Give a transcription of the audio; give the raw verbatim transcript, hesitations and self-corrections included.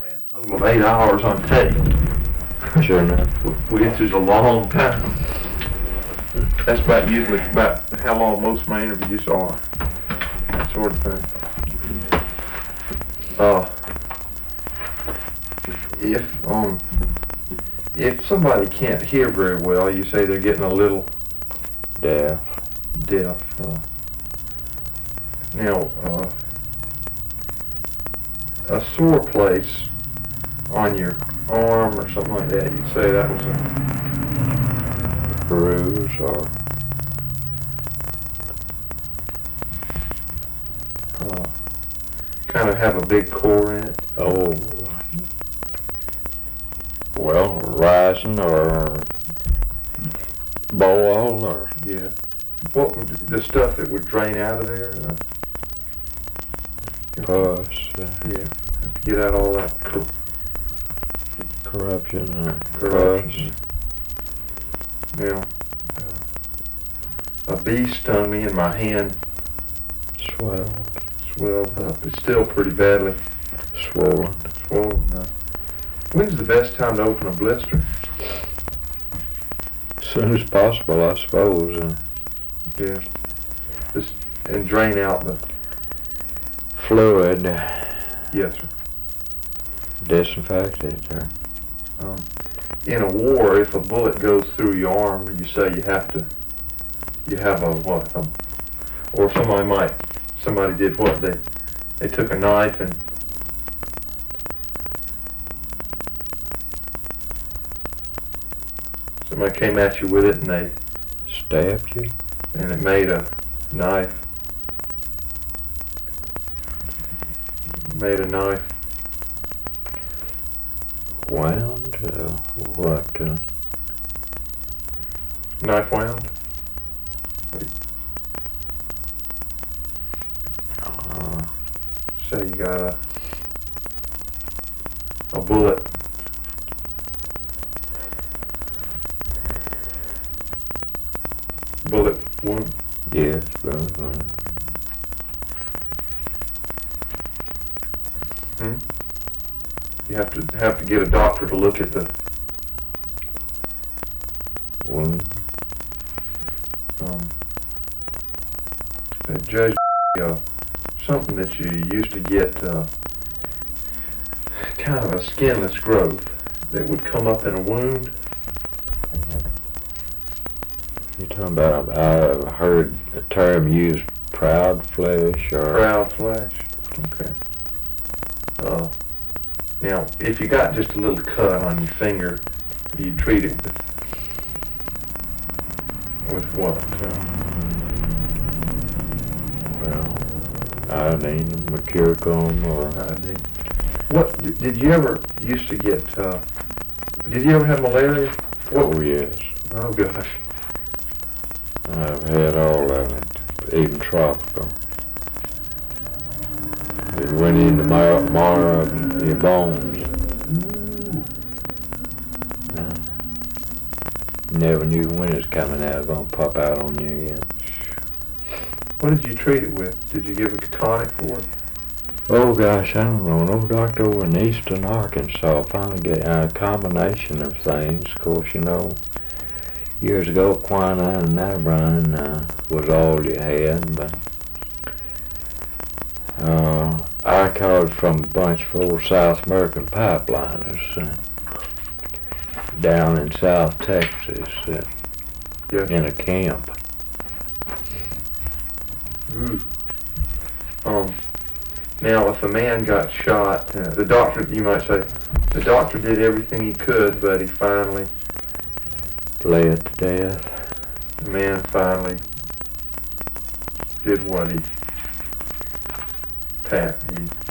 ran a total of eight hours on tape. Sure enough. Which is a long time. That's about usually about how long most of my interviews are. That sort of thing. Uh, if, um, if somebody can't hear very well, you say they're getting a little deaf. Deaf. Uh, now, uh, a sore place on your arm or something like that, you'd say that was a bruise or uh, kind of have a big core in it. oh, well, rising or boil or Yeah. What would the stuff that would drain out of there? Uh, pus, uh, yeah. Have to get out all that cor- corruption or corruption. pus. Now, uh, a bee stung me and my hand Swelled. swelled up. It's still pretty badly Swollen. swollen. Uh, when's the best time to open a blister? As soon as possible, I suppose. Uh, Yeah. Just, and drain out the, fluid, yes sir. disinfect it. Or, Um, in a war, if a bullet goes through your arm, you say you have to, you have a what? A, or somebody might, somebody did what? They, they took a knife and somebody came at you with it and they, stabbed you? and it made a knife, made a knife. Wound? Uh, what? Uh, Knife wound? uh, Say you got a, a bullet. Bullet wound. yes, but, uh, Hmm? You have to have to get a doctor to look at the wound. um, uh, Judge, uh, something that you used to get, uh, kind of a skinless growth that would come up in a wound. You talking about? I've heard the term used, proud flesh or Proud flash. Okay. Uh, now, if you got just a little cut on your finger, you treat it with with what? Uh, well, iodine, mercurochrome, or iodine. What did, did you ever used to get? Uh, did you ever have malaria? oh yes, Oh gosh. I've had all of it, even tropical. It went in the mar- marrow of your bones. Uh, never knew when it was coming out. It's gonna pop out on you again. What did you treat it with? Did you give a tonic for it? Oh gosh, I don't know. An old doctor over in eastern Arkansas finally got a combination of things. Of course, you know, years ago, quinine and nitrile uh, was all you had, but uh, I called from a bunch full of South American pipeliners uh, down in South Texas uh, Yes. in a camp. Ooh. Um. Now, if a man got shot, uh, the doctor, you might say, the doctor did everything he could, but he finally, Bled to death. the man finally did what he, pat, he